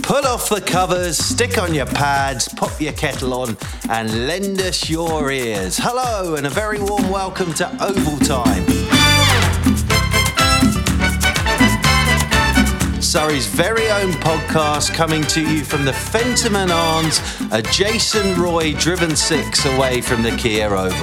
Pull off the covers, stick on your pads, pop your kettle on and lend us your ears. Hello and a very warm welcome to Oval Time. Surrey's very own podcast coming to you from the Fentimore Arms, a Jason Roy driven 6 away from the Kia Oval.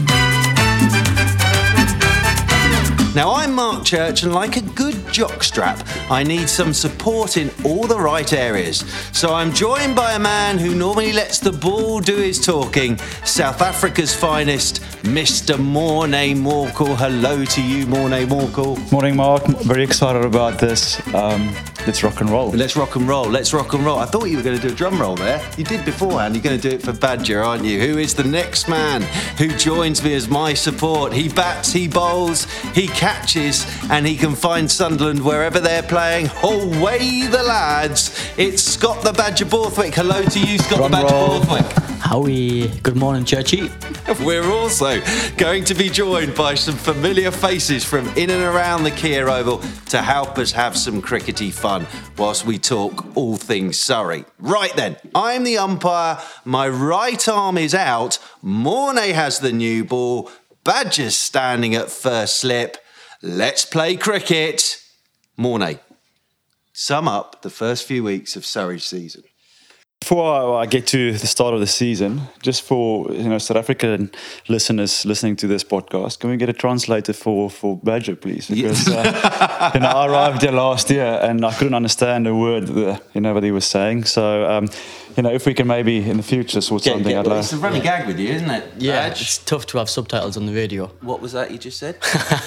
Now, I'm Mark Church, and like a good jockstrap, I need some support in all the right areas. So I'm joined by a man who normally lets the ball do his talking, South Africa's finest, Mr. Morné Morkel. Hello to you, Morné Morkel. Morning, Mark. Very excited about this. Let's rock and roll. Let's rock and roll. Let's rock and roll. I thought you were going to do a drum roll there. You did beforehand. You're going to do it for Badger, aren't you? Who is the next man who joins me as my support? He bats, he bowls, he catches, and he can find Sunderland wherever they're playing. Away the lads. It's Scott the Badger Borthwick. Hello to you, Scott the Badger Borthwick. Howie. Good morning, Churchy. We're also going to be joined by some familiar faces from in and around the Kia Oval to help us have some crickety fun whilst we talk all things Surrey. Right then, I'm the umpire, my right arm is out, Morné has the new ball, Badger's standing at first slip. Let's play cricket. Morné, sum up the first few weeks of Surrey's season. Before I get to the start of the season, just for South African listeners listening to this podcast, can we get a translator for Badger, please? Because I arrived there last year and I couldn't understand a word that he was saying. So if we can maybe in the future sort something out. It's a running gag with you, isn't it? Yeah, Badge? it's tough to have subtitles on the radio. What was that you just said?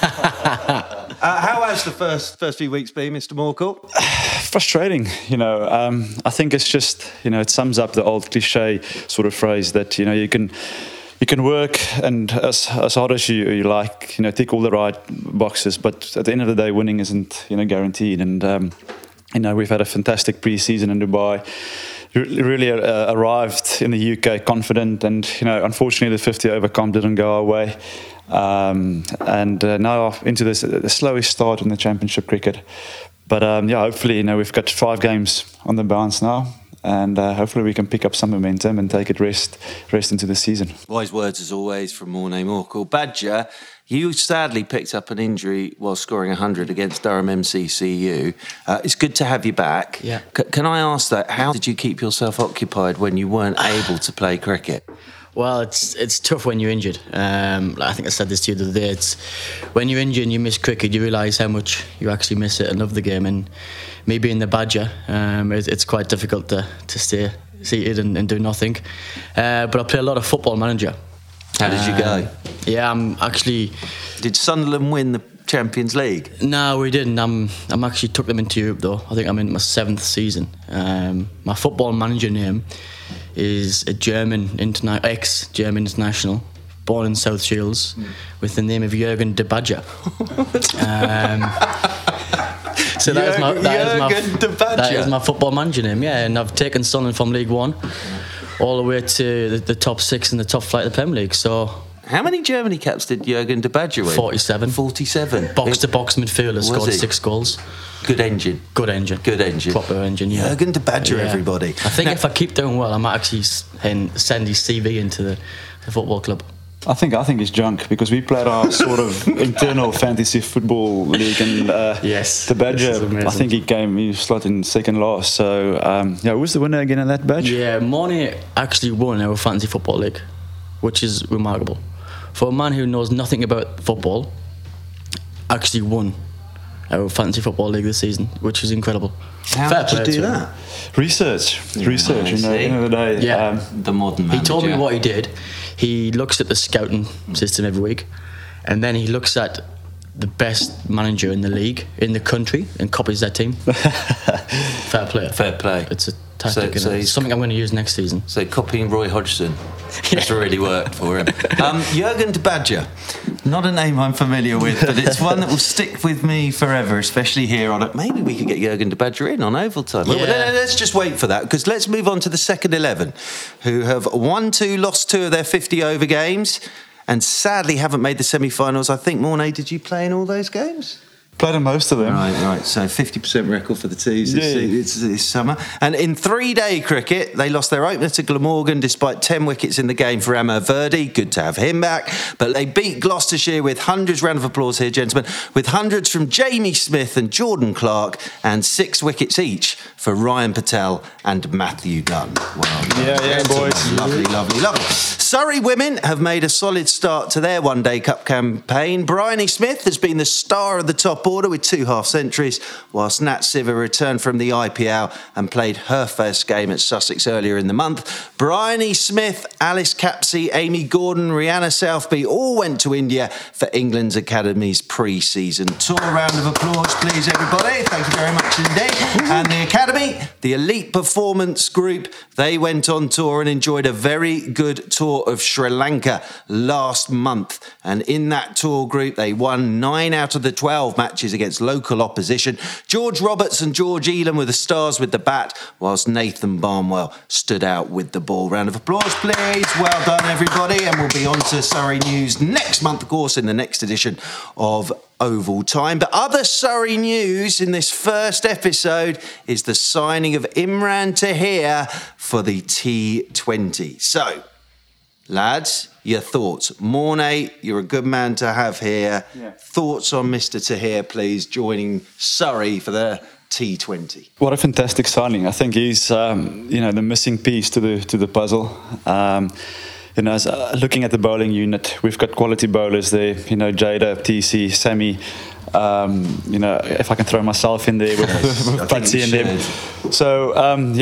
How has the first few weeks been, Mr. Morkel? Frustrating, I think it's just, it sums up the old cliche sort of phrase that, you can work and as hard as you like, tick all the right boxes, but at the end of the day, winning isn't, guaranteed. And, we've had a fantastic pre-season in Dubai. Really arrived in the UK confident, and unfortunately the 50 over comp didn't go our way, and now into the slowest start in the Championship cricket. But hopefully we've got 5 games on the bounce now, and hopefully we can pick up some momentum and take it rest into the season. Wise words as always from Morné Morkel. Badger, you sadly picked up an injury while scoring 100 against Durham MCCU. It's good to have you back. Yeah. Can I ask that? How did you keep yourself occupied when you weren't able to play cricket? Well, it's tough when you're injured. I think I said this to you the other day. It's when you're injured and you miss cricket, you realise how much you actually miss it and love the game. And me being the Badger, it's quite difficult to stay seated and do nothing. But I play a lot of Football Manager. How did you go? Yeah, I'm actually... Did Sunderland win the Champions League? No, we didn't. I'm actually took them into Europe though. I think I'm in my 7th season. My Football Manager name is a ex-German international, born in South Shields, with the name of Jürgen de Badger. So that is my Football Manager name, yeah. And I've taken Sunderland from League One all the way to the top 6 in the top flight of the Premier League. So, how many Germany caps did Jürgen de Badger win? 47. 47. Box-to-box midfielder, scored 6 goals. Good engine. Good engine. Proper engine, yeah. Jürgen de Badger, everybody. I think if I keep doing well, I might actually send his CV into the football club. I think it's junk, because we played our sort of internal fantasy football league, and yes, the Badger, I think he slotted in second last. So who was the winner again in that badge? Yeah, Morné actually won our fantasy football league, which is remarkable for a man who knows nothing about football. Actually won our fantasy football league this season, which is incredible. How did you do that? Research. At the end of the day. Yeah. The modern manager. He told me what he did. He looks at the scouting system every week, and then he looks at the best manager in the league, in the country, and copies that team. Fair play. It's a tactic, so it's something I'm going to use next season. So copying Roy Hodgson, that's really worked for him. Jürgen de Badger, not a name I'm familiar with, but it's one that will stick with me forever, especially here on it. Maybe we could get Jürgen de Badger in on Oval Time. Yeah. Well, let's just wait for that, because let's move on to the second 11, who have won 2, lost 2 of their 50 over games, and sadly haven't made the semi-finals. I think, Morné, did you play in all those games? Played on most of them. Right. So 50% record for the Twos this summer. And in 3-day cricket, they lost their opener to Glamorgan despite 10 wickets in the game for Amar Verdi. Good to have him back. But they beat Gloucestershire with hundreds, round of applause here, gentlemen, with hundreds from Jamie Smith and Jordan Clark and 6 wickets each for Ryan Patel and Matthew Gunn. Well done. Yeah, boys. Lovely. Surrey women have made a solid start to their One Day Cup campaign. Bryony Smith has been the star of the top order with 2 half-centuries, whilst Nat Siver returned from the IPL and played her first game at Sussex earlier in the month. Bryony Smith, Alice Capsey, Amy Gordon, Rihanna Southby all went to India for England's Academy's pre-season tour. Round of applause, please, everybody. Thank you very much indeed. And the Academy, the Elite Performance Group, they went on tour and enjoyed a very good tour of Sri Lanka last month. And in that tour group, they won 9 out of the 12 matches against local opposition. George Roberts and George Elam were the stars with the bat, whilst Nathan Barnwell stood out with the ball. Round of applause, please. Well done, everybody. And we'll be on to Surrey News next month, of course, in the next edition of Oval Time. But other Surrey news in this first episode is the signing of Imran Tahir for the T20. So, lads, your thoughts. Mornay, you're a good man to have here. Yeah. Thoughts on Mr. Tahir, please, joining Surrey for the T20. What a fantastic signing! I think he's, the missing piece to the puzzle. As looking at the bowling unit, we've got quality bowlers there. Jada, TC, Sammy. If I can throw myself in there with Patsy in there. So,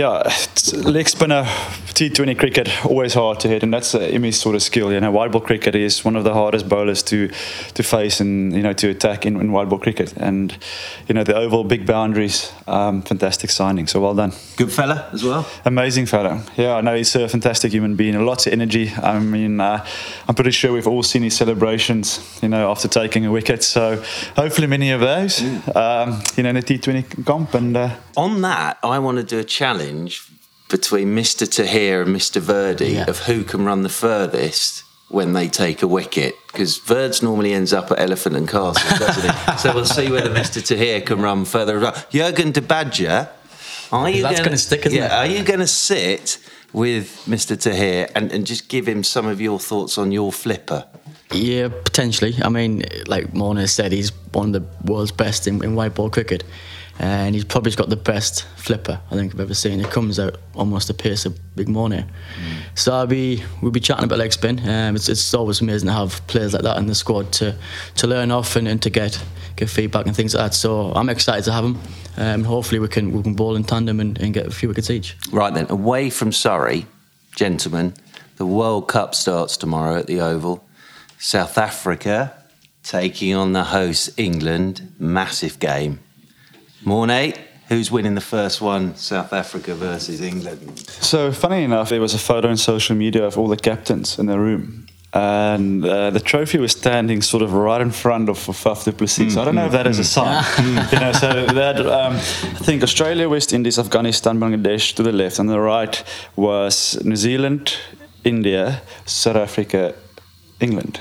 leg spinner, T20 cricket, always hard to hit, and that's Imi's sort of skill. White ball cricket is one of the hardest bowlers to face and, to attack in white ball cricket. And, the oval, big boundaries, fantastic signing. So well done. Good fella as well. Amazing fella. Yeah, I know he's a fantastic human being, lots of energy. I mean, I'm pretty sure we've all seen his celebrations, after taking a wicket. So hopefully many of those, in the T20 comp. And on that, I want to do a challenge between Mr. Tahir and Mr. Verdi of who can run the furthest when they take a wicket, because Verds normally ends up at Elephant and Castle, doesn't he? So we'll see whether Mr. Tahir can run further. Jurgen de Badger, are you going to stick? Are you going to sit with Mr. Tahir and just give him some of your thoughts on your flipper? Yeah, potentially. I mean, like Morna said, he's one of the world's best in white ball cricket. And he's probably got the best flipper I think I've ever seen. It comes out almost the pace of Big Mornay. So we'll be chatting about leg spin. It's always amazing to have players like that in the squad to learn off and to get feedback and things like that. So I'm excited to have him. Hopefully we can bowl in tandem and get a few wickets each. Right then, away from Surrey, gentlemen, the World Cup starts tomorrow at the Oval. South Africa taking on the host England. Massive game. Mornay, who's winning the first one, South Africa versus England? So, funny enough, there was a photo on social media of all the captains in the room. And the trophy was standing sort of right in front of Faf du Plessis. So I don't know if that is a sign. So that I think Australia, West Indies, Afghanistan, Bangladesh to the left, and the right was New Zealand, India, South Africa, England.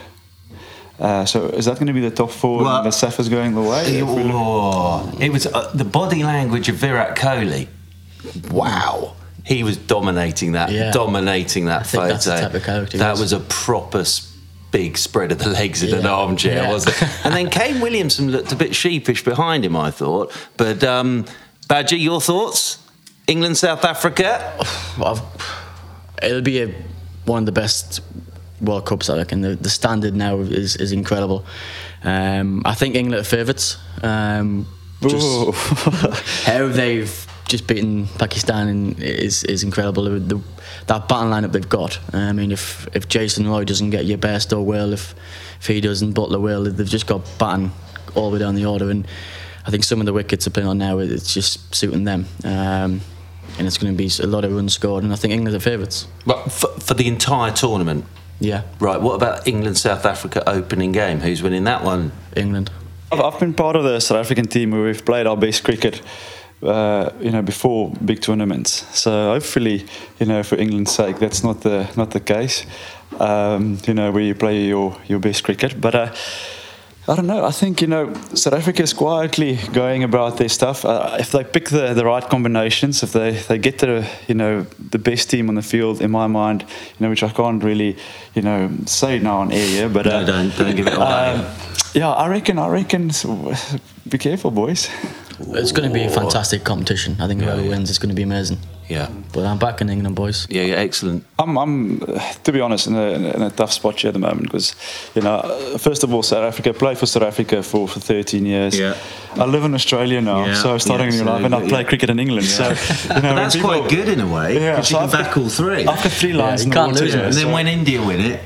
So is that going to be the top 4 and the Safa's going the way? It was the body language of Virat Kohli. Wow. He was dominating that photo. That's the type of character that was a proper big spread of the legs in an armchair, wasn't it? And then Kane Williamson looked a bit sheepish behind him, I thought. But Badger, your thoughts? England, South Africa? It'll be one of the best World Cups, I reckon. The standard now is incredible. I think England are favourites. How they've just beaten Pakistan is incredible. That batting lineup they've got. I mean, if Jason Roy doesn't get your best, or Will, if he doesn't, Butler will. They've just got batting all the way down the order, and I think some of the wickets are playing on now, it's just suiting them. And it's going to be a lot of runs scored, and I think England are favourites. But for the entire tournament? Yeah. Right, what about England-South Africa opening game? Who's winning that one? England. I've been part of the South African team where we've played our best cricket, before big tournaments. So hopefully, for England's sake, that's not the case. Where you play your best cricket. But I don't know. I think, South Africa is quietly going about their stuff. If they pick the right combinations, if they get the best team on the field, in my mind, which I can't really, say now on air here, but no, don't give it away. Yeah, I reckon. Be careful, boys. It's going to be a fantastic competition. I think whoever wins is going to be amazing. Yeah, but I'm back in England, boys. Yeah, excellent. I'm to be honest, in a tough spot here at the moment because, first of all, South Africa, played for South Africa for 13 years. Yeah. I live in Australia now, so starting a new life, and I play cricket in England. Yeah. So that's quite good in a way. Yeah, because you can back all three. I've got 3 lines in the water. And then when India win it.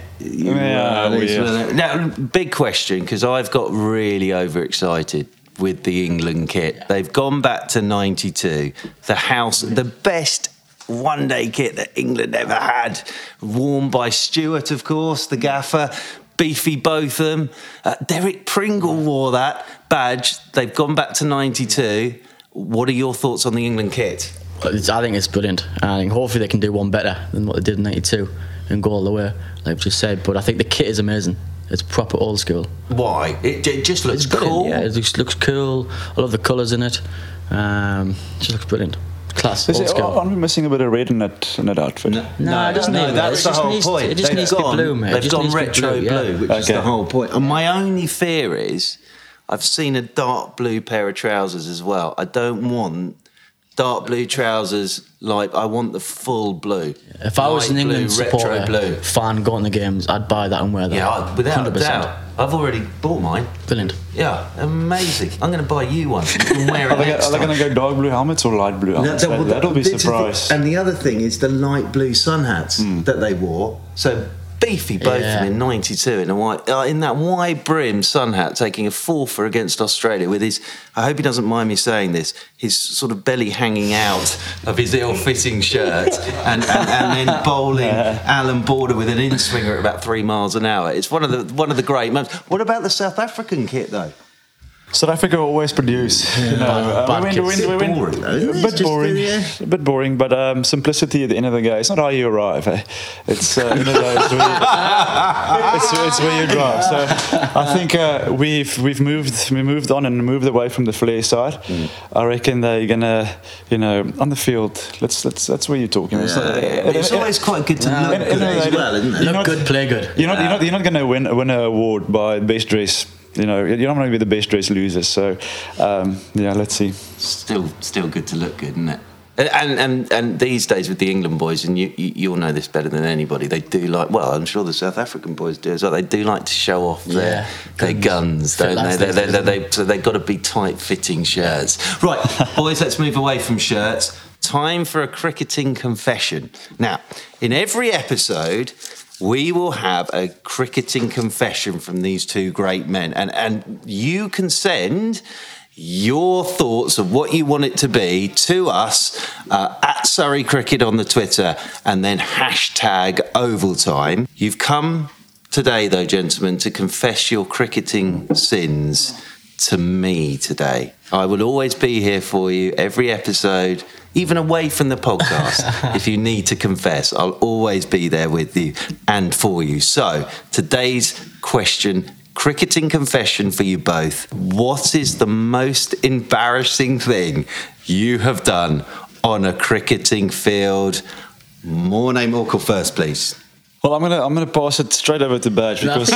Now, big question, because I've got really overexcited with the England kit. They've gone back to 92. The best one-day kit that England ever had, worn by Stuart, of course, the gaffer, Beefy Botham. Derek Pringle wore that badge. They've gone back to 92. What are your thoughts on the England kit? I think it's brilliant. I think hopefully they can do one better than what they did in 92 and go all the way, like I've just said. But I think the kit is amazing. It's proper old school. Why? It just looks cool. Yeah, it just looks cool. I love the colours in it. It just looks brilliant. Class. Aren't we missing a bit of red in that outfit? No, it doesn't need that's the whole point. It just needs to be blue, mate. They've gone retro blue, which is the whole point. And my only fear is, I've seen a dark blue pair of trousers as well. I don't want dark blue trousers. Like, I want the full blue. If I was an England supporter, fan going to games, I'd buy that and wear that. Yeah, without 100%. A doubt. I've already bought mine. Brilliant. Yeah, amazing. I'm going to buy you one. You can wear it Are they going to go dark blue helmets or light blue helmets? That'll be a surprise. And the other thing is the light blue sun hats that they wore. So Beefy Botham in 92 in in that wide brim sun hat, taking a 4-for against Australia with his, I hope he doesn't mind me saying this, his sort of belly hanging out of his ill-fitting shirt and then bowling Alan Border with an in-swinger at about 3 miles an hour. It's one of the great moments. What about the South African kit though? South Africa always produce. A bit boring, but simplicity at the end of the day. It's not how you arrive. It's where you drive. So I think we moved on and moved away from the flair side. I reckon they're gonna, on the field. That's where you're talking. It's always quite good to look good as well, isn't it? Look good, play good. You're not going to win an award by best dress. You're not going to be the best dressed losers. So, let's see. Still good to look good, isn't it? And these days with the England boys, and you'll know this better than anybody, they do like, well, I'm sure the South African boys do as well, they do like to show off their guns, don't they? So they've got to be tight-fitting shirts. Right, boys, let's move away from shirts. Time for a cricketing confession. Now, in every episode, we will have a cricketing confession from these two great men. And you can send your thoughts of what you want it to be to us at Surrey Cricket on the Twitter and then #OvalTime. You've come today, though, gentlemen, to confess your cricketing sins to me today. I will always be here for you every episode, even away from the podcast. If you need to confess, I'll always be there with you and for you. So today's question, cricketing confession for you both. What is the most embarrassing thing you have done on a cricketing field? Morné Morkel first, please. Well, I'm gonna pass it straight over to Badge because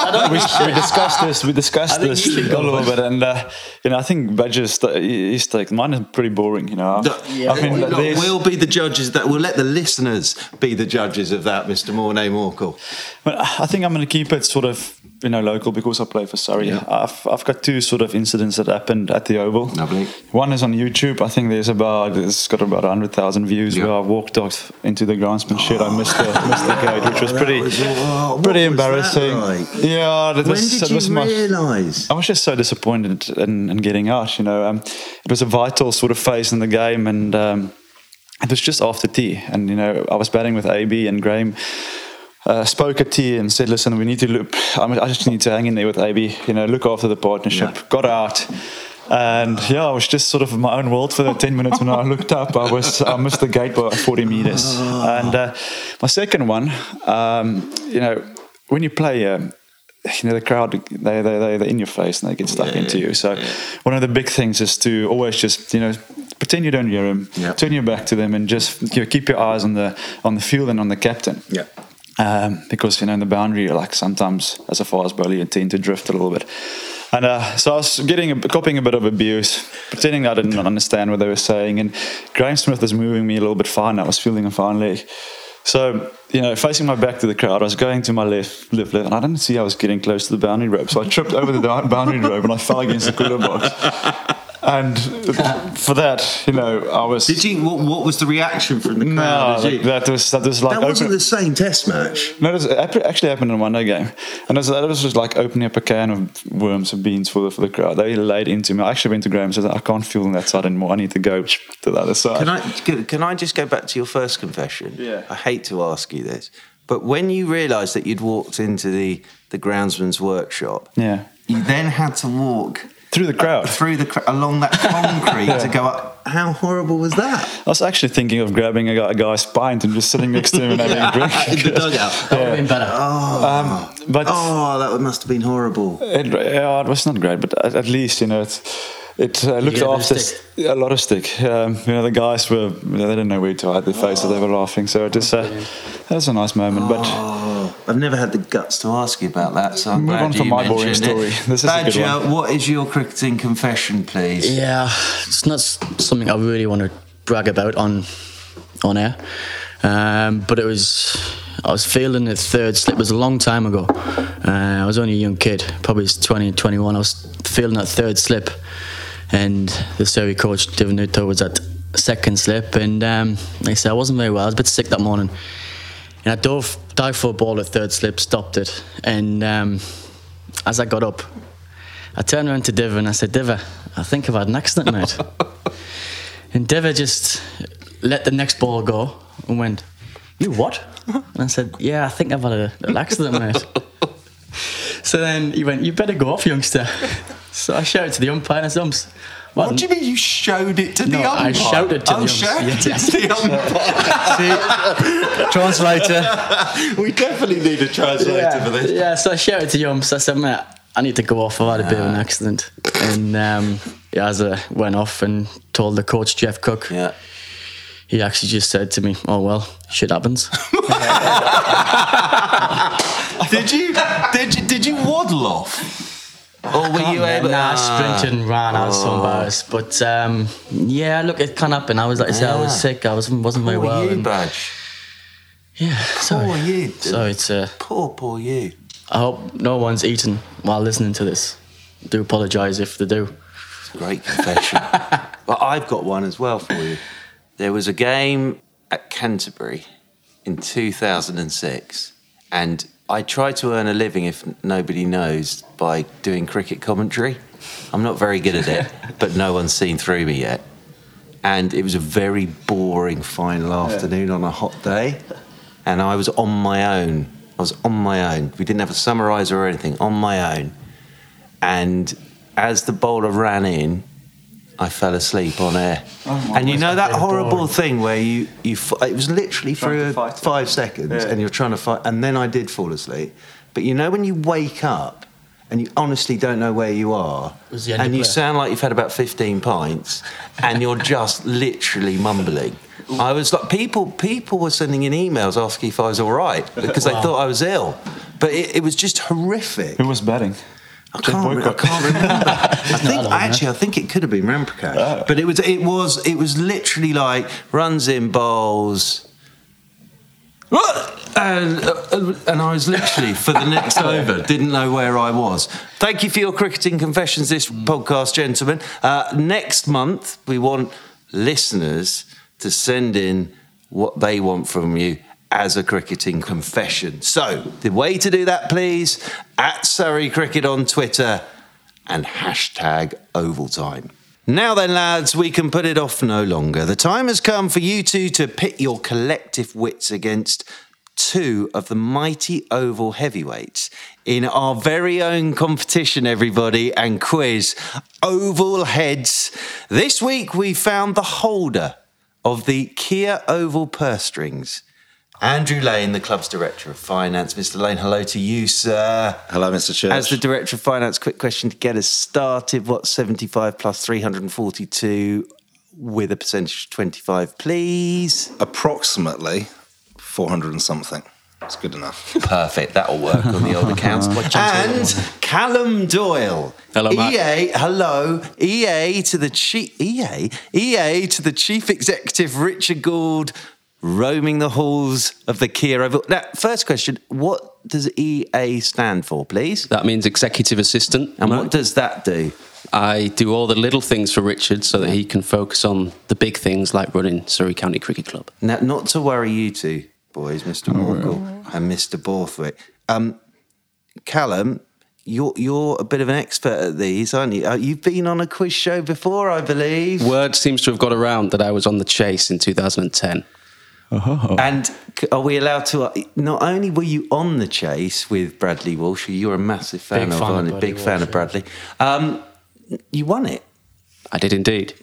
we discussed this a little bit, and I think Badge's his take. Mine is pretty boring, We'll be the judges. We'll let the listeners be the judges of that, Mr. Morné Morkel. But I think I'm going to keep it sort of local because I play for Surrey. Yeah. I've got 2 sort of incidents that happened at the Oval. Lovely. One is on YouTube. I think it's got about 100,000 views. Where I walked out into the groundsman shed. I missed the gate, which was pretty embarrassing. Like? Yeah, when did you realise? I was just so disappointed in getting out. It was a vital sort of phase in the game, and it was just after tea, and I was batting with AB and Graham. Spoke at tea and said, listen, we need to look. I just need to hang in there with AB, look after the partnership. Yeah. Got out. And I was just sort of in my own world for the 10 minutes. When I looked up, I missed the gate by 40 meters. And my second one, when you play the crowd, they're in your face and they get stuck into you. So one of the big things is to always just, pretend you don't hear them, turn your back to them, and just keep your eyes on the field and on the captain. Yeah. Because in the boundary, like sometimes as a fast bowler, you tend to drift a little bit. And so I was copying a bit of abuse, pretending I didn't understand what they were saying. And Graeme Smith was moving me a little bit fine. I was fielding a fine leg. So, facing my back to the crowd, I was going to my left, and I didn't see I was getting close to the boundary rope. So I tripped over the boundary rope and I fell against the cooler box. And for that, I was. Did you? What was the reaction from the crowd? No, that was like. That wasn't the same Test match. No, it actually happened in a one-day game, and that was just like opening up a can of worms or beans for the crowd. They laid into me. I actually went to Graeme and said, I can't feel on that side anymore. I need to go to the other side. Can I just go back to your first confession? Yeah. I hate to ask you this, but when you realised that you'd walked into the groundsman's workshop, you then had to walk through the crowd, along that concrete to go up. How horrible was that? I was actually thinking of grabbing a guy's pint and just sitting next to him and having a drink in the dugout. That would have been better. That must have been horrible. It was not great, but at least it looked after a lot of stick. The guys were they didn't know where to hide their faces. They were laughing, so it just that was a nice moment. But I've never had the guts to ask you about that, so I'm move glad on from my boring story. This is a good one. What is your cricketing confession, please? Yeah, it's not something I really want to brag about on air, but I was fielding the third slip. It was a long time ago. I was only a young kid, probably 20, 21. I was fielding that third slip, and the Surrey coach, Divin Nuttall, was at second slip, and they said I wasn't very well. I was a bit sick that morning, and I dived for a ball at third slip, stopped it, and as I got up, I turned around to Div and I said, Div, I think I've had an accident, mate. And Div just let the next ball go and went, you what? And I said, yeah, I think I've had an accident, mate. So then he went, you better go off, youngster. So I shouted to the umpire and I said, what do you mean you showed it to the umpire? I shouted to the umpire. Translator. We definitely need a translator for this. Yeah, so I shouted to the umps. I said, mate, I need to go off. I've had a bit of an accident. And as I went off and told the coach, Jeff Cook, he actually just said to me, oh, well, shit happens. Did you waddle off? Or were you able? Nah, I sprinted and ran. I was so embarrassed. But look, it can happen. I was like I said, I was sick. I wasn't very well. Poor you, Badge. Yeah, sorry. Poor you. So it's poor you. I hope no one's eaten while listening to this. I do apologise if they do. It's a great confession. But I've got one as well for you. There was a game at Canterbury in 2006, and I try to earn a living, if nobody knows, by doing cricket commentary. I'm not very good at it, but no one's seen through me yet. And it was a very boring final afternoon on a hot day, and I was on my own. We didn't have a summariser or anything, on my own. And as the bowler ran in, I fell asleep on air. And you know that horrible thing where you it was literally for 5 seconds and you're trying to fight, and then I did fall asleep. But you know when you wake up and you honestly don't know where you are, and you sound like you've had about 15 pints and you're just literally mumbling. I was like, people were sending in emails asking if I was all right because they thought I was ill. But it was just horrific. Who was batting? I can't remember. I think it could have been Ramprakash. Oh. But it was literally like runs in, bowls, and I was literally for the next over didn't know where I was. Thank you for your cricketing confessions this podcast, gentlemen. Next month we want listeners to send in what they want from you as a cricketing confession. So, the way to do that, please, at Surrey Cricket on Twitter and #OvalTime. Now then, lads, we can put it off no longer. The time has come for you two to pit your collective wits against two of the mighty Oval heavyweights in our very own competition, everybody, and quiz, Oval Heads. This week, we found the holder of the Kia Oval purse strings, Andrew Lane, the club's Director of Finance. Mr. Lane, hello to you, sir. Hello, Mr. Church. As the Director of Finance, quick question to get us started. What's 75 plus 342 with a percentage of 25, please? Approximately 400 and something. It's good enough. Perfect. That'll work on the old accounts. And Callum Doyle. Hello, Mark. EA to the Chief Executive Richard Gould, roaming the halls of the Kia Oval. Now, first question, what does EA stand for, please? That means executive assistant. And what does that do? I do all the little things for Richard so that he can focus on the big things like running Surrey County Cricket Club. Now, not to worry you two boys, Mr. Morkel and Mr. Borthwick. Callum, you're a bit of an expert at these, aren't you? You've been on a quiz show before, I believe. Word seems to have got around that I was on The Chase in 2010. Oh. And are we allowed to? Not only were you on The Chase with Bradley Walsh, who you're a massive fan Big of, fan of aren't you? Bradley Big fan Walsh, of Bradley. You won it. I did indeed.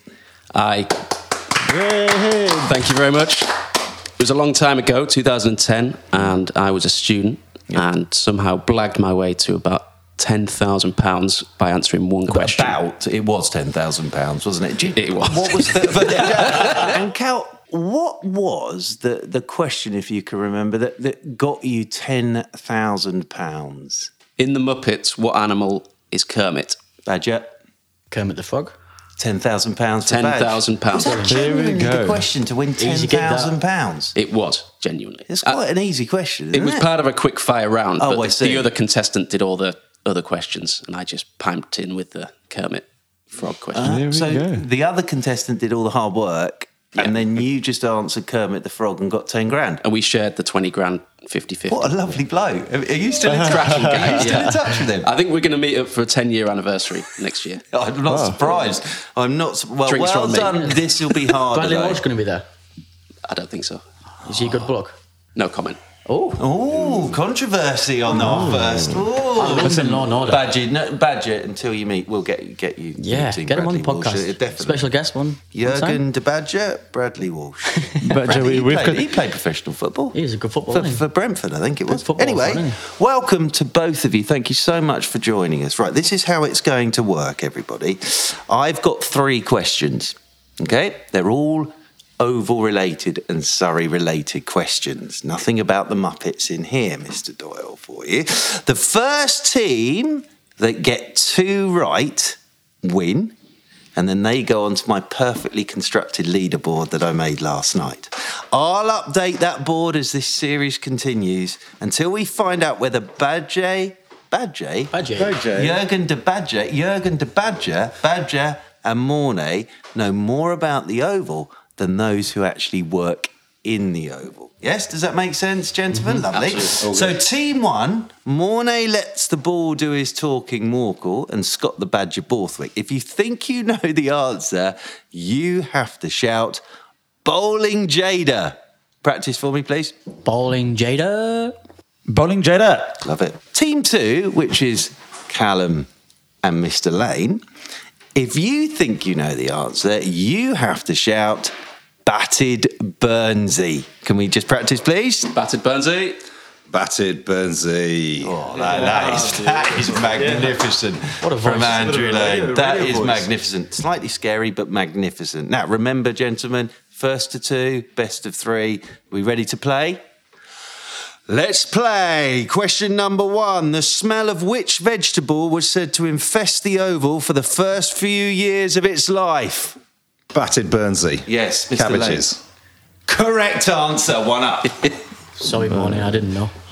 Thank you very much. It was a long time ago, 2010, and I was a student and somehow blagged my way to about £10,000 by answering one question. It was £10,000, wasn't it? It was. What was and Cal, what was the question, if you can remember, that got you £10,000? In the Muppets, what animal is Kermit? Badger. Kermit the Frog. £10,000 for £10,000. Was that genuinely the question to win Easy gig, that. £10,000? It was, genuinely. It's quite an easy question, isn't It was part of a quick fire round, Oh, I but see. the other contestant did all the other questions, and I just piped in with the Kermit Frog question. There we So go. the other contestant did all the hard work, and then you just answered Kermit the Frog and got 10 grand. And we shared the 20 grand 50-50. What a lovely bloke. Are you still in touch? Are you still in touch with him? I think we're going to meet up for a 10-year anniversary next year. I'm not surprised. I'm not. Well Drinks from me. done. This will be harder. Bradley though. Walsh going to be there. I don't think so. Is he a good bloke? No comment. Oh, controversy on our first. Oh, Listen, Law and Order. Badger. Until you meet, we'll get you. Yeah, meeting get him on the Bradley Walsh. podcast. Definitely. Special guest one. Jurgen de Badger, Bradley Walsh. Badger, He played professional football. He's a good footballer. For Brentford, I think it was. footballer, Anyway, isn't welcome to both of you. Thank you so much for joining us. Right, this is how it's going to work, everybody. I've got 3 questions, okay? They're all Oval related and Surrey related questions. Nothing about the Muppets in here, Mr. Doyle, for you. The first team that get 2 right win, and then they go onto my perfectly constructed leaderboard that I made last night. I'll update that board as this series continues until we find out whether Jurgen de Badger and Mornay know more about the Oval than those who actually work in the Oval. Yes, does that make sense, gentlemen? Lovely. Absolutely. So team 1, Mornay lets the ball do his talking, Morkel, and Scott the Badger Borthwick. If you think you know the answer, you have to shout, Bowling Jada. Practice for me, please. Bowling Jada. Bowling Jada. Love it. Team 2, which is Callum and Mr. Lane. If you think you know the answer, you have to shout, Batted Burnsy. Can we just practice, please? Batted Burnsy. Batted Burnsy. Oh, that is magnificent. What a voice. From Andrew Lane. That radio is voice. magnificent. Slightly scary, but magnificent. Now, remember, gentlemen, first to 2, best of 3. We ready to play? Let's play. Question number 1. The smell of which vegetable was said to infest the Oval for the first few years of its life? Batted Burnsy. Yes, Mr. Cabbages. Lane. Correct answer. 1 up. Sorry, Morning, I didn't know.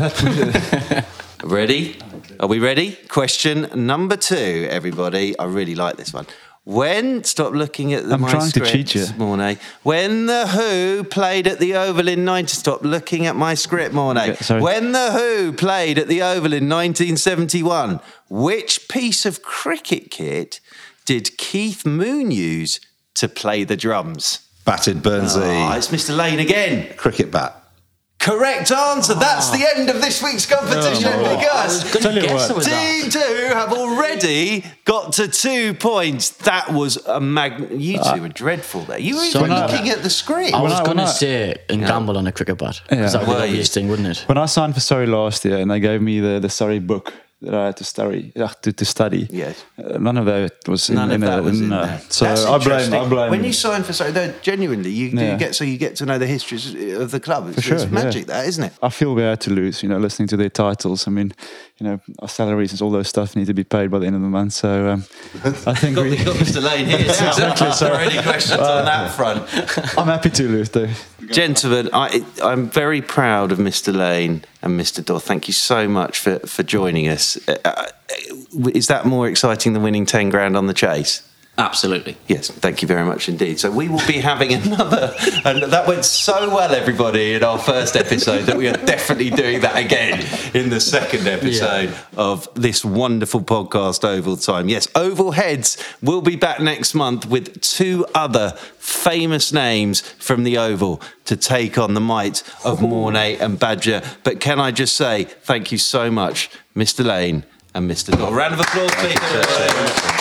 Ready? Are we ready? Question number 2, everybody. I really like this one. Stop looking at I'm my trying to cheat scripts, you. Mornay. When the Who played at the Oval in stop looking at my script, Mornay. Okay, sorry. When the Who played at the Oval in 1971, which piece of cricket kit did Keith Moon use to play the drums? Batted Burnsy. It's Mr. Lane again. Cricket bat. correct answer. That's the end of this week's competition because Team 2 have already got to 2 points. That was a you two were dreadful there. You were even looking at the screen. I was going to say and gamble on a cricket bat. That would be the obvious thing, wouldn't it? When I signed for Surrey last year and they gave me the Surrey book that I had to study. Yes. None of that was in there. So I blame. When you sign for Surrey, genuinely, you get to know the histories of the club. It's magic, that, isn't it? I feel we had to lose. Listening to their titles. I mean, our salaries and all those stuff need to be paid by the end of the month. So I think got Mr. Lane here. Exactly. So any questions on that front? I'm happy to lose, though. Gentlemen, I'm very proud of Mr. Lane and Mr. Dorr. Thank you so much for joining us. Is that more exciting than winning 10 grand on the chase? Absolutely. Yes, thank you very much indeed. So we will be having another, and that went so well, everybody, in our first episode that we are definitely doing that again in the second episode of this wonderful podcast, Oval Time. Yes, Oval Heads will be back next month with 2 other famous names from the Oval to take on the might of Mornay and Badger. But can I just say thank you so much, Mr. Lane and Mr. Dorr. Round of applause, please.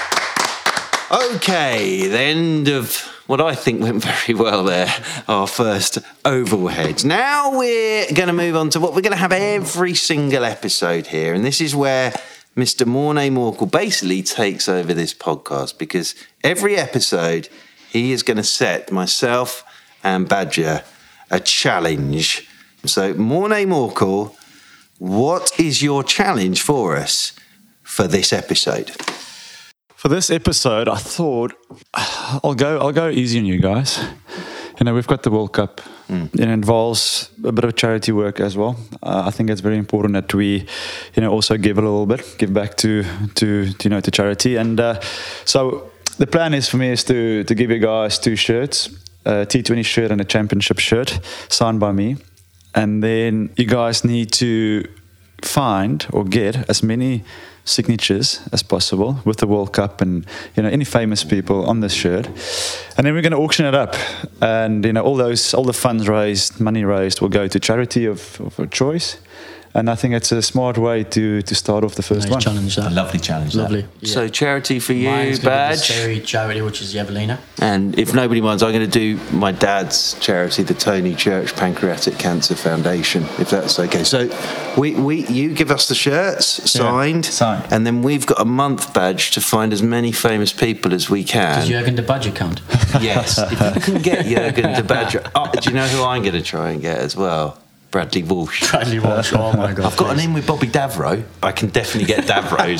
Okay, the end of what I think went very well there, our first Oval Heads. Now we're going to move on to what we're going to have every single episode here, and this is where Mr. Mornay Morkel basically takes over this podcast, because every episode he is going to set myself and Badger a challenge. So, Mornay Morkel, what is your challenge for us for this episode? For this episode, I thought I'll go easy on you guys. We've got the World Cup. It involves a bit of charity work as well. I think it's very important that we, also give a little bit, give back to charity. And so the plan is for me is to give you guys 2 shirts, a T20 shirt and a championship shirt, signed by me. And then you guys need to find or get as many signatures as possible with the World Cup and any famous people on this shirt, and then we're going to auction it up, and all the funds raised, money raised, will go to charity of choice. And I think it's a smart way to start off the first one. Challenge that. Lovely challenge. Lovely. Yeah. So charity for you, Mine's Badge. The Surrey charity, which is the Evelina. And if nobody minds, I'm going to do my dad's charity, the Tony Church Pancreatic Cancer Foundation, if that's okay. So you give us the shirts signed, and then we've got a month, Badge, to find as many famous people as we can. Does Jürgen de Badger count? Yes. If you can get Jürgen de Badger. Do you know who I'm going to try and get as well? Bradley Walsh. Bradley Walsh, oh my God. I've got an in with Bobby Davro. I can definitely get Davros.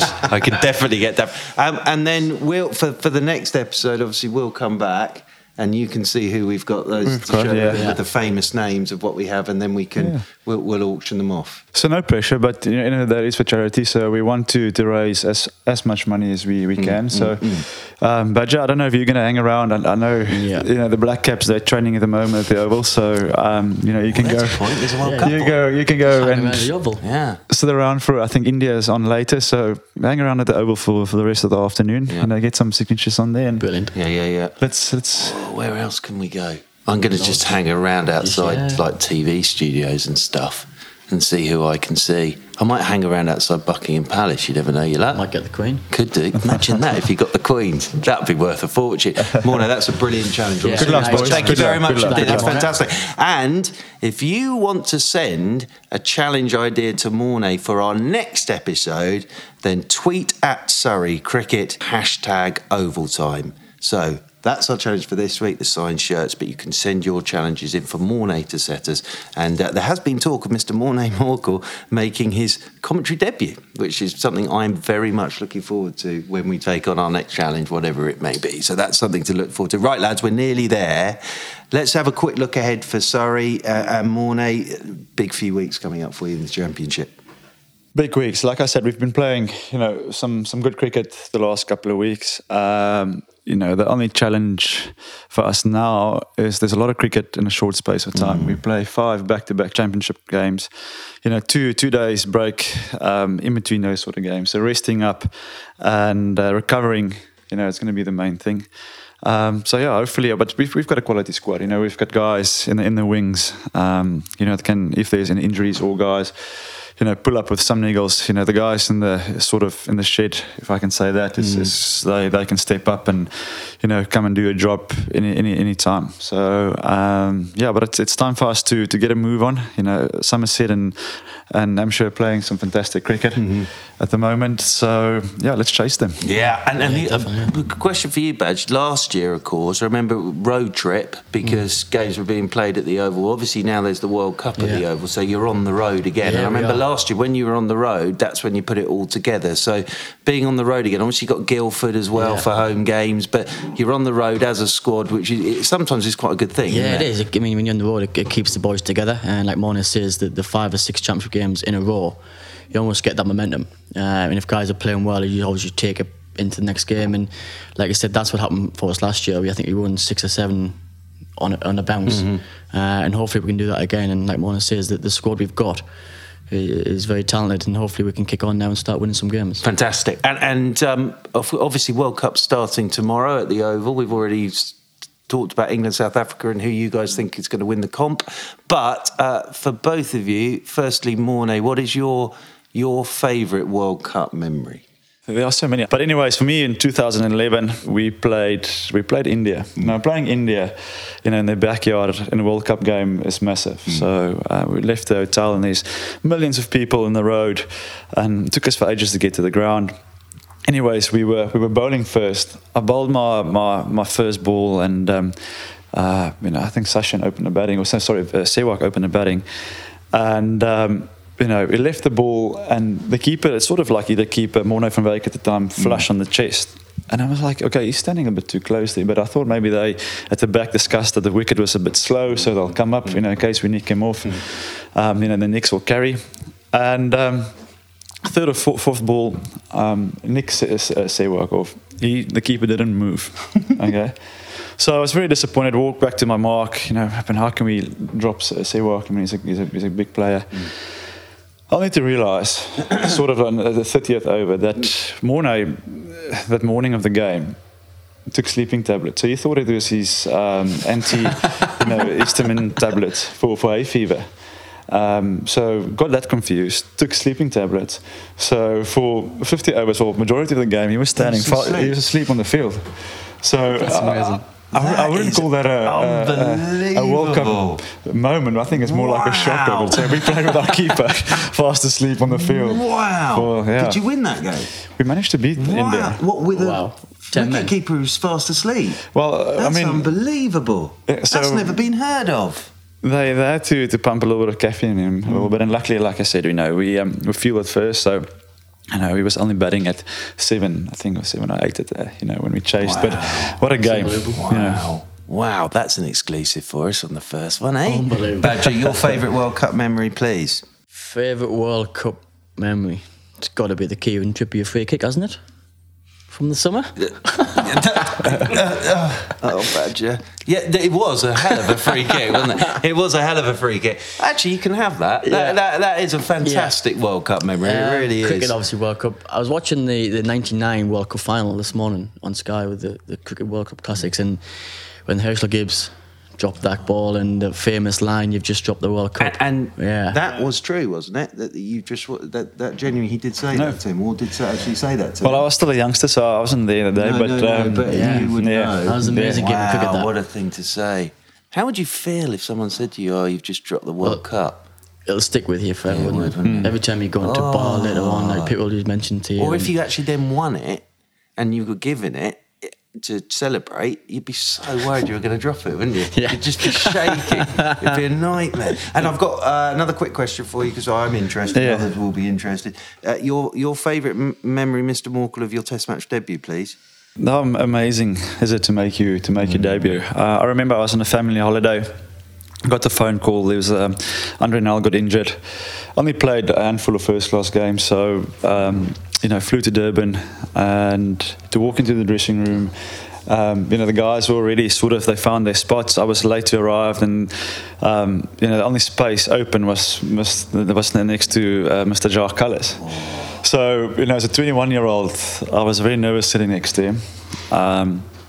And then we'll for the next episode, obviously, we'll come back and you can see who we've got those to show with the famous names of what we have, and then we can we'll auction them off. So no pressure, but that is for charity. So we want to raise as much money as we can. Badger, I don't know if you're going to hang around. I know the Black Caps, they're training at the moment at the Oval. So you can go. There's a World Cup. You can go and sit around for. I think India is on later, so hang around at the Oval for the rest of the afternoon. Get some signatures on there. And brilliant. Yeah. Let's. Where else can we go? I'm going to just hang around outside like TV studios and stuff and see who I can see. I might hang around outside Buckingham Palace. You never know, you lad. Might get the Queen. Could do. Imagine that if you got the Queen. That would be worth a fortune. Morna, that's a brilliant challenge. Yeah. Good luck, boys. Thank you very much indeed. That's fantastic. And if you want to send a challenge idea to Mornay for our next episode, then tweet at Surrey Cricket, #OvalTime. So that's our challenge for this week, the signed shirts, but you can send your challenges in for Mornay to set us. And there has been talk of Mr. Mornay Morkel making his commentary debut, which is something I'm very much looking forward to when we take on our next challenge, whatever it may be. So that's something to look forward to. Right, lads, we're nearly there. Let's have a quick look ahead for Surrey and Mornay. Big few weeks coming up for you in the Championship. Big weeks. Like I said, we've been playing, some good cricket the last couple of weeks. The only challenge for us now is there's a lot of cricket in a short space of time. We play 5 back-to-back championship games, 2 days break in between those sort of games. So resting up and recovering, it's going to be the main thing. So yeah, hopefully, but we've got a quality squad. You know, we've got guys in the wings. You know, that can, if there's any injuries or guys, you know, pull up with some niggles. You know, the guys in the sort of in the shed, if I can say that, is they can step up and, you know, come and do a job any time. So yeah, but it's time for us to get a move on. You know, Somerset and Hampshire are playing some fantastic cricket at the moment. So yeah, let's chase them. Yeah, and a question for you, Badge. Last year, of course, I remember road trip because games were being played at the Oval. Obviously, now there's the World Cup at the Oval, so you're on the road again. Yeah, and I remember last year when you were on the road, that's when you put it all together. So being on the road again, obviously you've got Guildford as well for home games, but you're on the road as a squad, which sometimes is quite a good thing. Yeah, it is. I mean, when you're on the road, it keeps the boys together. And like Mona says, the 5 or 6 championship games in a row, you almost get that momentum. And if guys are playing well, you always just take it into the next game. And like I said, that's what happened for us last year. I think we won 6 or 7 on a bounce. And hopefully we can do that again. And like Mona says, that the squad we've got is very talented, and hopefully we can kick on now and start winning some games. Fantastic. And obviously World Cup starting tomorrow at the Oval. We've already talked about England, South Africa and who you guys think is going to win the comp. But for both of you, firstly, Mornay, what is your favourite World Cup memory? There are so many. But anyways, for me in 2011, we played India. Now, playing India, you know, in their backyard in a World Cup game is massive. So we left the hotel and there's millions of people in the road, and it took us for ages to get to the ground. Anyways, we were bowling first. I bowled my first ball, and you know, I think Sachin opened the batting, Sehwag opened the batting, and you know, he left the ball, and the keeper, it's sort of like the keeper, Morne van Wyk at the time, flush on the chest. And I was like, okay, he's standing a bit too close there. But I thought maybe they, at the back, discussed that the wicket was a bit slow, so they'll come up, you know, in case we nick him off. You know, the Nicks will carry. And third or fourth ball, Nick Sehwag off. The keeper didn't move. Okay. So I was very disappointed. Walked back to my mark. You know, how can we drop Sehwag? I mean, he's a big player. Only to realise, sort of on the 30th over, that morning of the game, took sleeping tablets. So he thought it was his anti-histamine tablets for hay fever. So got that confused, took sleeping tablets. So for 50 overs, or majority of the game, he was standing, he was asleep on the field. So that's amazing. I wouldn't call that a World Cup moment. I think it's more like a shocker. So we played with our keeper fast asleep on the field. Wow. Did you win that game? We managed to beat India. What, with a wicket-keeper who's fast asleep? Well, that's I mean, unbelievable. That's never been heard of. They had to pump a little bit of caffeine in him a little bit. And luckily, like I said, you know, we fueled at first, so... I know he was only batting at 7, I think, or 7 or 8 you know, when we chased. But what a game! Wow, you know. Wow, that's an exclusive for us on the first one, eh? Unbelievable. Badger, your favourite World Cup memory, please. Favourite World Cup memory? It's got to be the Kieran Trippier free kick, hasn't it? From the summer. Oh, Badger. Yeah, it was a hell of a free kick, wasn't it? It was a hell of a free kick. Actually, you can have that. Yeah. That is a fantastic World Cup memory. It really is. Cricket, obviously, World Cup. I was watching the 99 World Cup final this morning on Sky with the Cricket World Cup Classics, and when Herschel Gibbs dropped that ball and the famous line, "You've just dropped the World Cup." And that was true, wasn't it? That you just that genuinely he did say that to him, or did actually say that to him? Well, I was still a youngster, so I wasn't there the day. But you would know. That was amazing getting cricket. That. What a thing to say. How would you feel if someone said to you, "Oh, you've just dropped the World Cup"? It'll stick with you forever. Wouldn't it? Every time you go into a bar later on, like people just mention to you. Or if you actually then won it and you were given it to celebrate, you'd be so worried you were going to drop it, wouldn't you? Yeah. You'd just be shaking. It'd be a nightmare. And I've got another quick question for you, because I'm interested. Yeah. Others will be interested. Your favourite memory, Mr. Morkel, of your Test match debut, please. How amazing is it to make your debut? I remember I was on a family holiday. Got the phone call. There was Andre Nel got injured. Only played a handful of first-class games, so you know, flew to Durban, and to walk into the dressing room, you know, the guys were already they found their spots. I was late to arrive, and you know, the only space open was next to Mr. Jacques Kallis. So, you know, as a 21-year-old, I was very nervous sitting next to him.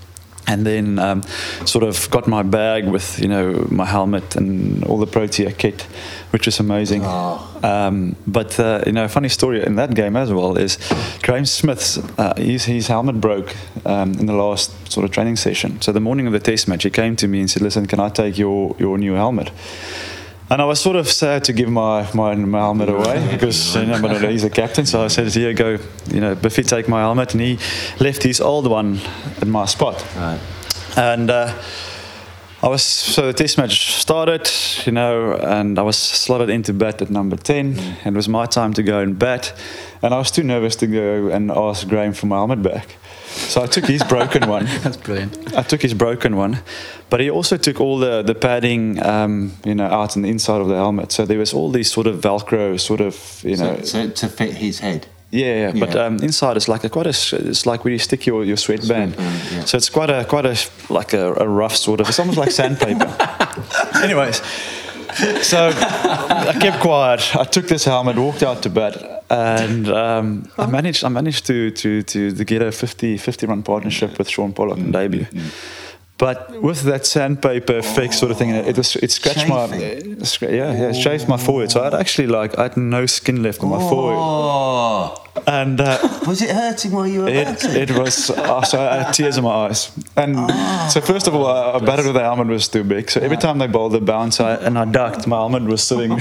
And then sort of got my bag with, my helmet and all the Protea kit, which is amazing. But a funny story in that game as well is Graeme Smith's, his helmet broke in the last sort of training session. So the morning of the test match, he came to me and said, listen, can I take your new helmet? And I was sort of sad to give my helmet away because but he's a captain. So I said, here, go, Biffy, take my helmet. And he left his old one in my spot. Right. And so the test match started, and I was slotted into bat at number 10. And it was my time to go and bat. And I was too nervous to go and ask Graeme for my helmet back. So I took his broken one. That's brilliant. I took his broken one, but he also took all the padding, out on the inside of the helmet. So there was all these sort of Velcro, sort of, So to fit his head. Yeah. But inside it's like it's like where you stick your sweatband. Yeah. So it's quite a like a rough sort of. It's almost like sandpaper. Anyways, so I kept quiet. I took this helmet, walked out to bat. And I managed to get a 50 run partnership with Sean Pollock in debut. But with that sandpaper effect sort of thing, it scratched it chafed my forehead. So I had no skin left on my forehead. And was it hurting while you were batting? It was. So I had tears in my eyes. And so first of all, I batted with the helmet was too big. So every time they bowled the bounce, and I ducked, my helmet was sitting.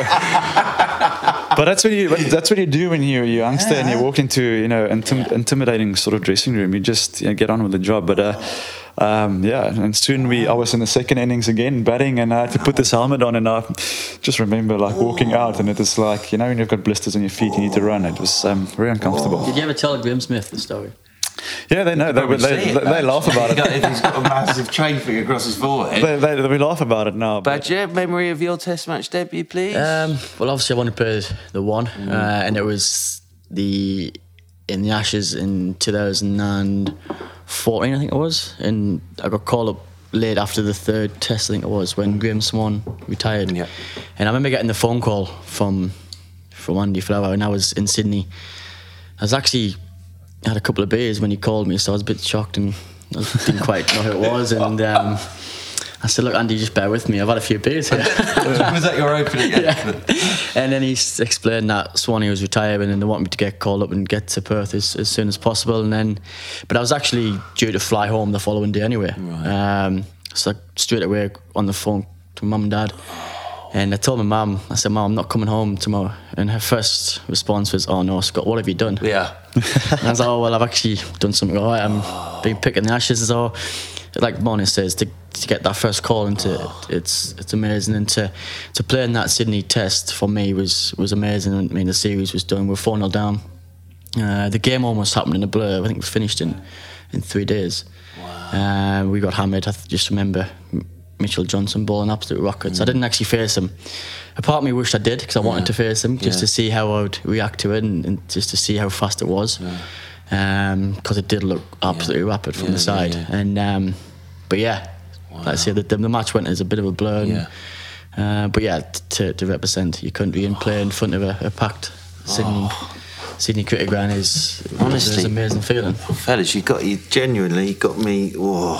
But that's what you do when you're a youngster and you walk into intimidating sort of dressing room. You just get on with the job. But and soon I was in the second innings again batting, and I had to put this helmet on, and I just remember walking out, and it was like when you've got blisters on your feet, you need to run. It was very uncomfortable. Did you ever tell Graeme Smith the story? Yeah, they know. They laugh about it. He's got a massive chafing across his forehead. We laugh about it now. Badger, memory of your Test match debut, please? Well, obviously I want to play the one, and it was in the Ashes in 2014, I think it was, and I got called up late after the third Test, I think it was, when Graeme Swann retired. Yeah. And I remember getting the phone call from Andy Flower, and I was in Sydney. I had a couple of beers when he called me, so I was a bit shocked and I didn't quite know who it was. And I said, look, Andy, just bear with me. I've had a few beers here. Was that your opening? Yeah. And then he explained that Swanee was retiring and they want me to get called up and get to Perth as soon as possible. But I was actually due to fly home the following day anyway. Right. So straight away on the phone to Mum and Dad. And I told my mum, I said, Mum, I'm not coming home tomorrow. And her first response was, oh no, Scott, what have you done? Yeah. And I was like, oh, well, I've actually done something all right. I'm being picked in the Ashes. So, like Bonnie says, to get that first call into it's amazing. And to play in that Sydney Test for me was amazing. I mean, the series was done. We're 4-0 down. The game almost happened in a blur. I think we finished in 3 days. Wow. We got hammered. I just remember Mitchell Johnson bowling absolute rockets. I didn't actually face him. A part of me wished I did because I wanted to face him just to see how I would react to it and just to see how fast it was. Because it did look absolutely rapid from the side. And but like I say, the match went as a bit of a blur. But to represent your country and play in front of a packed Sydney cricket ground is honestly an amazing feeling. Fellas, you genuinely got me.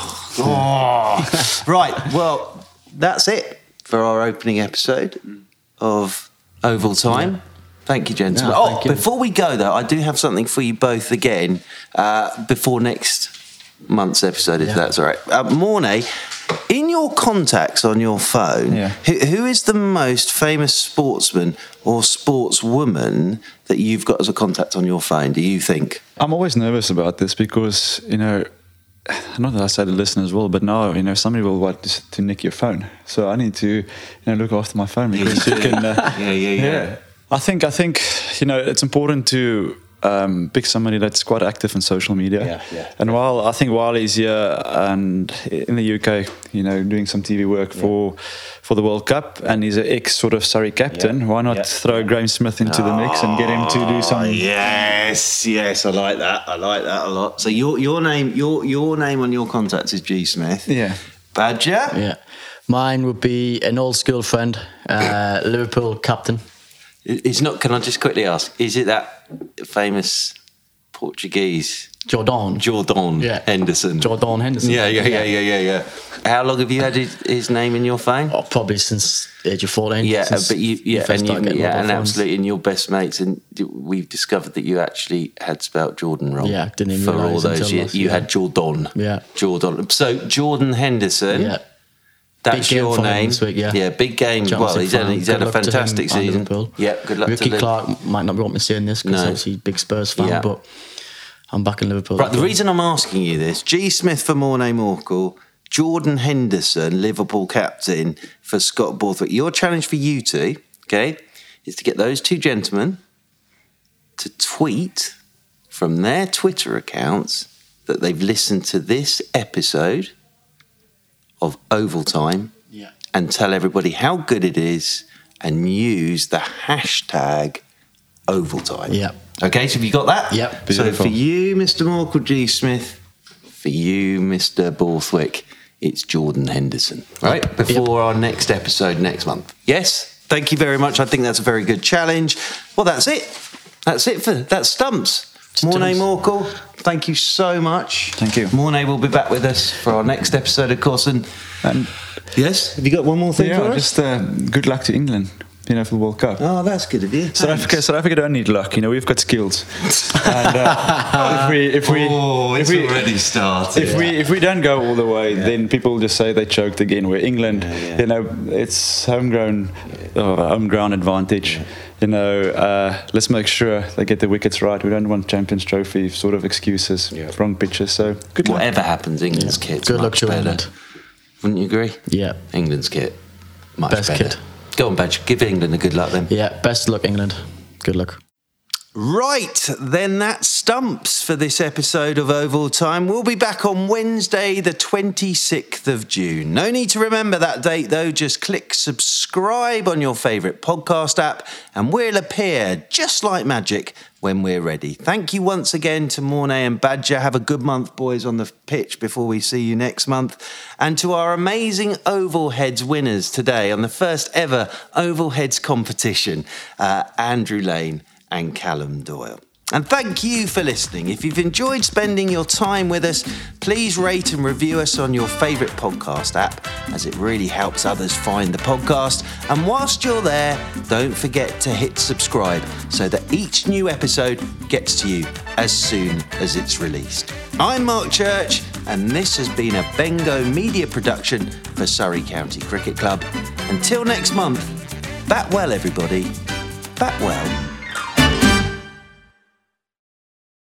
Right, well, that's it for our opening episode of Oval Time. Yeah. Thank you, gentlemen. Thank you. Before we go, though, I do have something for you both again before next month's episode, if that's all right. Mornay, in your contacts on your phone, who is the most famous sportsman or sportswoman that you've got as a contact on your phone, do you think? I'm always nervous about this because, not that I say to listen as well, but now, somebody will want to nick your phone. So I need to, look after my phone because you can... Yeah. I think it's important to pick somebody that's quite active on social media. And while he's here and in the UK, doing some TV work for the World Cup, and he's an ex sort of Surrey captain, why not throw Graeme Smith into the mix and get him to do some? Yes, I like that a lot. So your name on your contacts is G Smith. Yeah. Badger? Yeah. Mine would be an old school friend, Liverpool captain. It's not. Can I just quickly ask? Is it that famous Portuguese Jordan. Yeah. Henderson. Jordan Henderson. Yeah. How long have you had his name in your phone? Oh, probably since the age of 14. Yeah, since but first started getting mobile phones. absolutely, and your best mates, and we've discovered that you actually had spelt Jordan wrong. Yeah, didn't even for all realise those until years. last You year. had Jordan. Yeah. Jordan. So Jordan Henderson. Yeah. That's Big game your for him name. this week, yeah. Yeah, big game. Well, he's had a fantastic season. Yeah, good luck Ricky to him. Clark might not want me saying this because No. obviously big Spurs fan, Yeah. but I'm back in Liverpool. Right, the reason I'm asking you this, G. Smith for Mornay Morkel, Jordan Henderson, Liverpool captain for Scott Borthwick. Your challenge for you two, okay, is to get those two gentlemen to tweet from their Twitter accounts that they've listened to this episode of Oval Time and tell everybody how good it is and use the hashtag Oval Time. Yeah. Okay, so have you got that? Yep. So Beautiful. for you, Mr. Morkel G. Smith, for you, Mr. Borthwick, it's Jordan Henderson, right? Before our next episode next month. Yes? Thank you very much. I think that's a very good challenge. Well, that's it. That's Stumps. Mornay Morkel, thank you so much. Thank you. Mornay will be back with us for our next episode, of course. And yes, have you got one more thing for us? just good luck to England, for the World Cup. Oh, that's good of you. South Africa don't need luck. We've got skills. And if we already started. if we don't go all the way, then people just say they choked again. Where England, it's homegrown advantage. Let's make sure they get the wickets right. We don't want Champions Trophy sort of excuses, wrong pitches. So good luck. Whatever happens, England's kit's Good luck much to better. England. Wouldn't you agree? Yeah. England's kit, much Best better. kit. Go on, Badge. Give England a good luck then. Yeah, best of luck, England. Good luck. Right, then that stumps for this episode of Oval Time. We'll be back on Wednesday, the 26th of June. No need to remember that date, though. Just click subscribe on your favourite podcast app and we'll appear just like magic when we're ready. Thank you once again to Mornay and Badger. Have a good month, boys, on the pitch before we see you next month. And to our amazing Oval Heads winners today on the first ever Oval Heads competition, Andrew Lane and Callum Doyle. And thank you for listening. If you've enjoyed spending your time with us, please rate and review us on your favourite podcast app, as it really helps others find the podcast. And whilst you're there, don't forget to hit subscribe so that each new episode gets to you as soon as it's released. I'm Mark Church, and this has been a Bengo Media production for Surrey County Cricket Club. Until next month, bat well, everybody. Bat well.